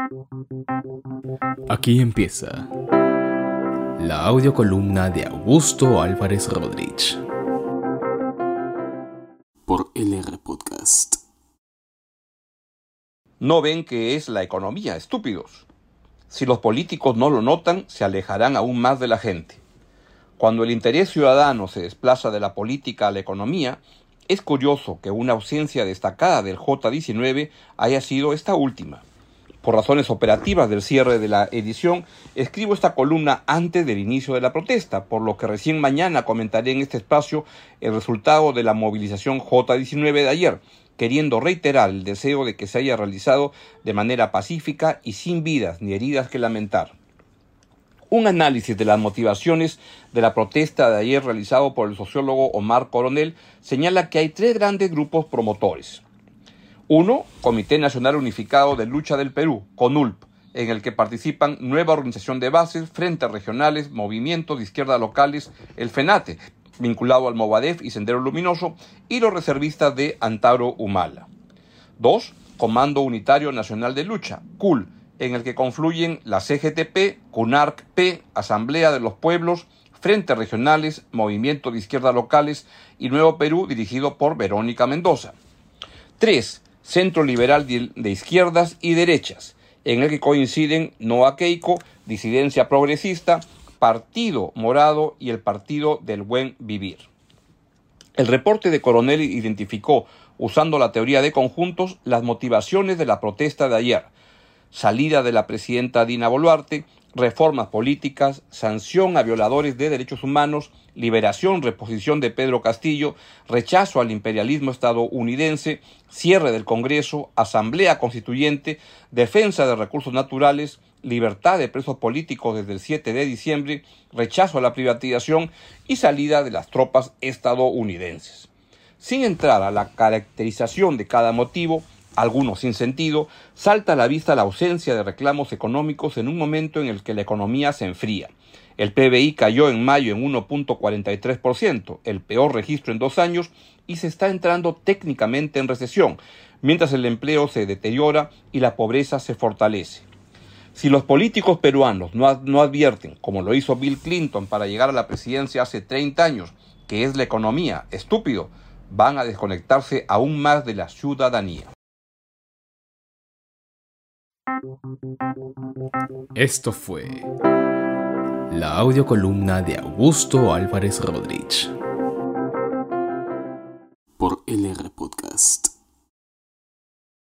Aquí empieza la audiocolumna de Augusto Álvarez Rodríguez por LR Podcast. ¿No ven que es la economía, estúpidos? Si los políticos no lo notan, se alejarán aún más de la gente. Cuando el interés ciudadano se desplaza de la política a la economía, es curioso que una ausencia destacada del J-19 haya sido esta última. Por razones operativas del cierre de la edición, escribo esta columna antes del inicio de la protesta, por lo que recién mañana comentaré en este espacio el resultado de la movilización J-19 de ayer, queriendo reiterar el deseo de que se haya realizado de manera pacífica y sin vidas ni heridas que lamentar. Un análisis de las motivaciones de la protesta de ayer realizado por el sociólogo Omar Coronel señala que hay tres grandes grupos promotores. Uno, Comité Nacional Unificado de Lucha del Perú, CONULP, en el que participan Nueva Organización de Bases, Frentes Regionales, Movimientos de Izquierda Locales, el FENATE, vinculado al Movadef y Sendero Luminoso, y los reservistas de Antaro Humala. 2, Comando Unitario Nacional de Lucha, CUL, en el que confluyen la CGTP, CUNARC-P, Asamblea de los Pueblos, Frentes Regionales, Movimiento de Izquierda Locales y Nuevo Perú, dirigido por Verónica Mendoza. 3, Centro Liberal de Izquierdas y Derechas, en el que coinciden Noa Keiko, Disidencia Progresista, Partido Morado y el Partido del Buen Vivir. El reporte de Coronel identificó, usando la teoría de conjuntos, las motivaciones de la protesta de ayer: salida de la presidenta Dina Boluarte, reformas políticas, sanción a violadores de derechos humanos, liberación, reposición de Pedro Castillo, rechazo al imperialismo estadounidense, cierre del Congreso, asamblea constituyente, defensa de recursos naturales, libertad de presos políticos desde el 7 de diciembre, rechazo a la privatización y salida de las tropas estadounidenses. Sin entrar a la caracterización de cada motivo, algunos sin sentido, salta a la vista la ausencia de reclamos económicos en un momento en el que la economía se enfría. El PBI cayó en mayo en 1.43%, el peor registro en 2 años, y se está entrando técnicamente en recesión, mientras el empleo se deteriora y la pobreza se fortalece. Si los políticos peruanos no advierten, como lo hizo Bill Clinton para llegar a la presidencia hace 30 años, que es la economía, estúpido, van a desconectarse aún más de la ciudadanía. Esto fue la audiocolumna de Augusto Álvarez Rodríguez por LR Podcast.